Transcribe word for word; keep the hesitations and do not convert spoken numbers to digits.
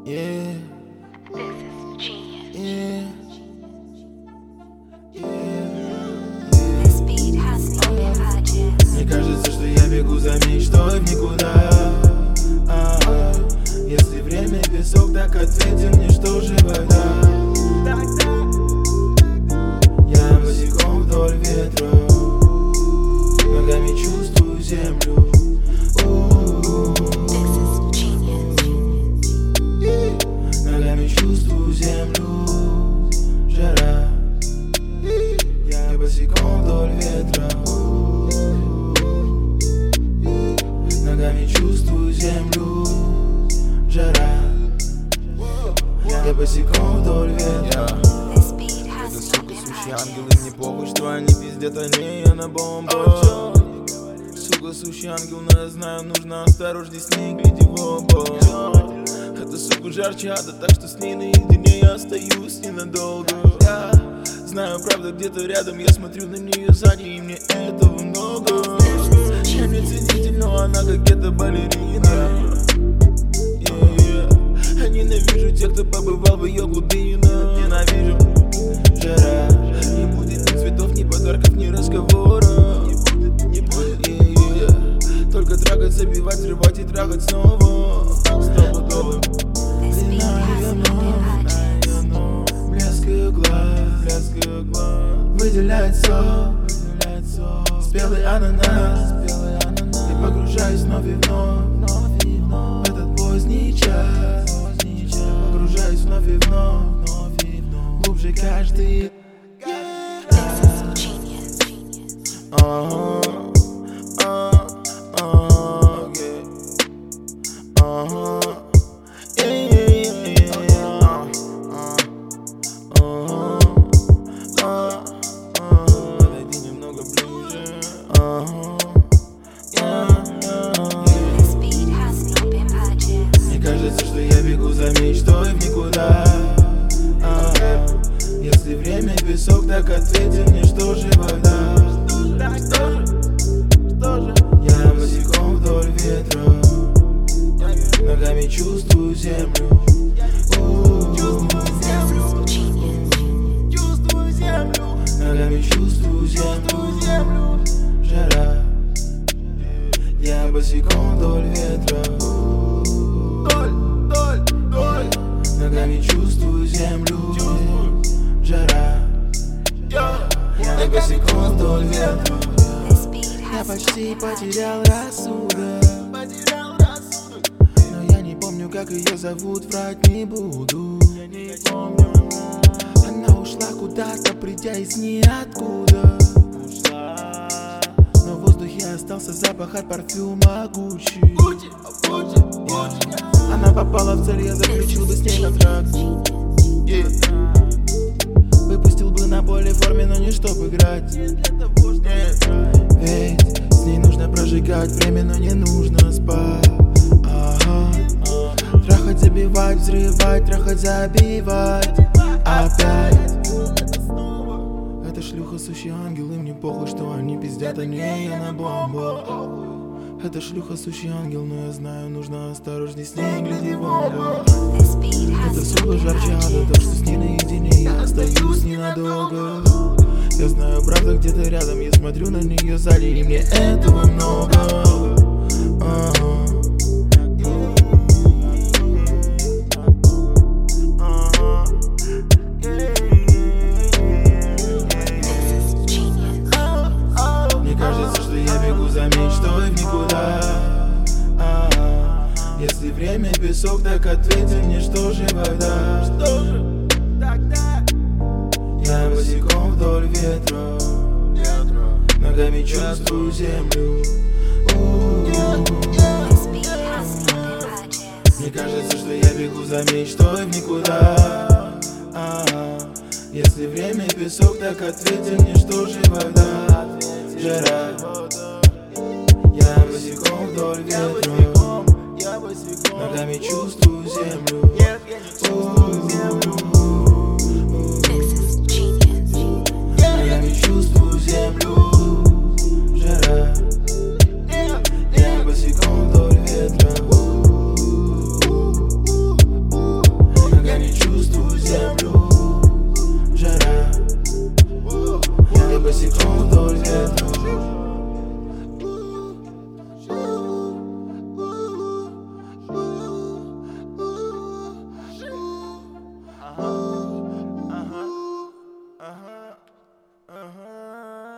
Yeah. This is genius. Yeah. This beat has no images. Мне кажется, что я бегу за мечтой в никуда. А-а. Если время песок, так ответь мне, что же вода. Я босиком вдоль ветра, ногами чувствую землю. Ногами чувствую землю, жара. Я босиком вдоль ветра, ногами чувствую землю, жара. Я босиком вдоль ветра. Это сука, сущие ангелы, мне похуй, что они пиздят, а не я на бомбу. Сука, сущий ангел, но я знаю, нужно осторожней с ней, гляди в оба. Эта сука жарче ада, так что с ней наедине я остаюсь ненадолго. Я знаю, правда, где-то рядом, я смотрю на нее сзади, и мне этого много. Я не ценитель, но она как где-то балерина. Yeah, yeah. Я ненавижу тех, кто побывал в ее глубинах. Ненавижу жара. Не будет ни цветов, ни подарков, ни разговоров. Не будет, yeah, yeah. Только трогать, забивать, рвать и трахать снова. Стопудово. Блеск ее глаз, блеск ее глаз выделяет сок, спелый ананас. И погружаюсь вновь и вновь в этот поздний час. Погружаюсь вновь и вновь, глубже каждый. Ага, ага, ага, ага. Подойди немного ближе. Мне кажется, что я бегу за мечтой в никуда. Если время песок, так ответь мне, что же вода. Я босиком вдоль ветра, ногами чувствую землю. Ногами чувствую землю, жара. Я босиком вдоль ветра, ногами чувствую землю, жара. Я босиком вдоль ветра. Я почти потерял рассудок, но я не помню, как ее зовут, врать не буду. Она ушла куда-то, придя из ниоткуда. Но в воздухе остался запах от парфюма Гуччи. Yeah. Она попала в цель, я заключил бы с ней контракт. Yeah. Выпустил бы на поле в форме, но не чтоб играть. Yeah. Ведь с ней нужно прожигать время, но не нужно спать. Ага. Трахать, забивать, взрывать, трахать, забивать. Опять. Это шлюха, сущий ангел, и мне похуй, что они пиздят, а не я на бомбу. Это шлюха, сущий ангел, но я знаю, нужно осторожней с ней, гляди в оба. Это сука жарче ада, так что с ней наедине я остаюсь ненадолго. Я знаю, правда, где-то рядом, я смотрю на нее сзади, и мне этого много. Ага. Мечтой в никуда. А-а-а. Если время песок, так ответь мне, что же вода. Что же тогда? Я босиком вдоль ветра, ногами чувствую землю. Мне кажется, что я бегу за мечтой в никуда. А-а-а. Если время песок, так ответь мне, что же вода. Жара. Я босиком вдоль ветра, ногами чувствую землю. Ногами чувствую землю, жара. Я босиком вдоль ветра. Ага.